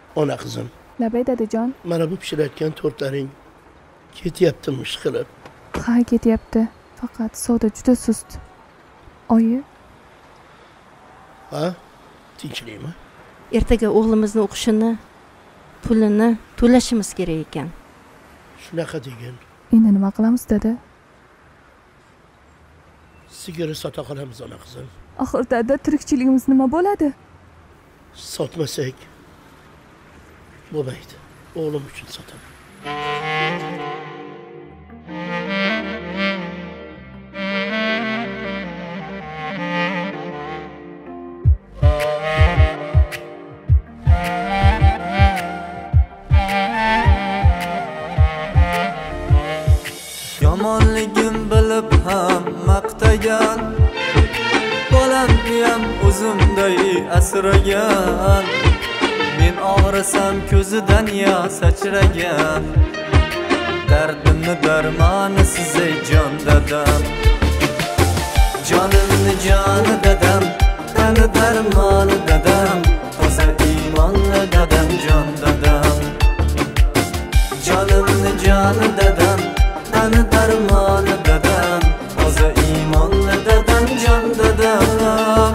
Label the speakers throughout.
Speaker 1: Ona qizim.
Speaker 2: Labay dadajon.
Speaker 1: Mana bu pishirayotgan tortlaring ketyaptimi ishqilib?
Speaker 2: Ha, ketyapti. Faqat soda juda sust. Oyi.
Speaker 1: Ha? Tinchlikmi?
Speaker 3: Ertaga o'g'limizni o'qishini, pulini to'lashimiz kerak ekan.
Speaker 1: Shunaqa degan.
Speaker 2: Endi nima qilamiz dada?
Speaker 1: Sigir sota qolamiz ona qizim.
Speaker 2: Axir dada, tirikchiligimiz nima bo'ladi?
Speaker 1: Sotmasak bo'lmaydi. O'g'lim uchun sotaman.
Speaker 4: Yomonligim bilib ham maqtagan, bolamniyam o'zimday asragan. Men og'risam ko'zidan yosh sachragan. Dardimni darmoni siz ey jon dadam. Jonimni joni dadam, tani darmoni dadam. Toza iymonli dadam, jon dadam. Jonimni joni dadam, tani darmoni dadam. Toza iymonli dadam, jon dadam.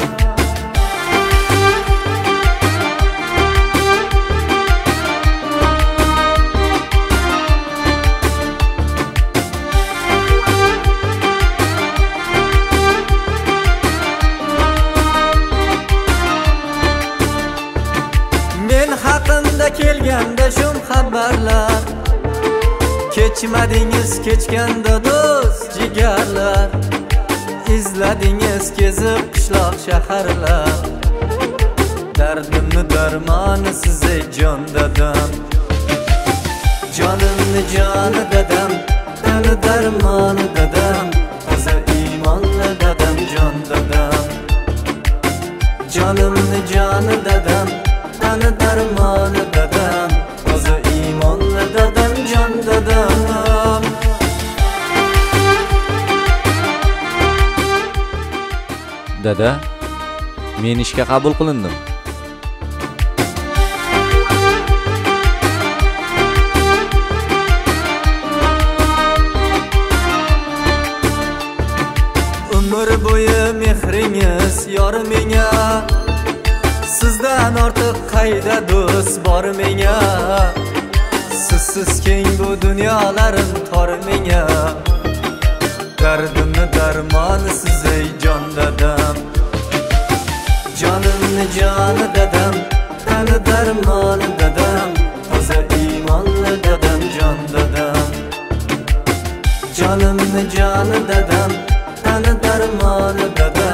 Speaker 4: Men haqimda kelganda shum xabarlar, kechmadingiz kechganda do'st jigarlar. Izladingiz kezib qishloq shaharlar. Dardimni darmoni siz ey jon dadam. Jonimni joni dadam, tani darmoni dadam. Toza iymonli dadam, jon dadam. Jonimni joni dadam, tani darmoni dadam. Toza iymonli dadam, jon dadam.
Speaker 5: Dada, men ishga qabul qilindim.
Speaker 4: Umr bo'yi mehringiz yor menga, sizdan ortiq qayda do'st bor menga. Sizsiz keng bu dunyolarim tor menga. Dardimni darmoni siz ey jon dadam. Jonimni joni dadam, tani darmoni dadam. Toza iymonli dadam, jon dadam. Jonimni joni dadam, tani darmoni dadam.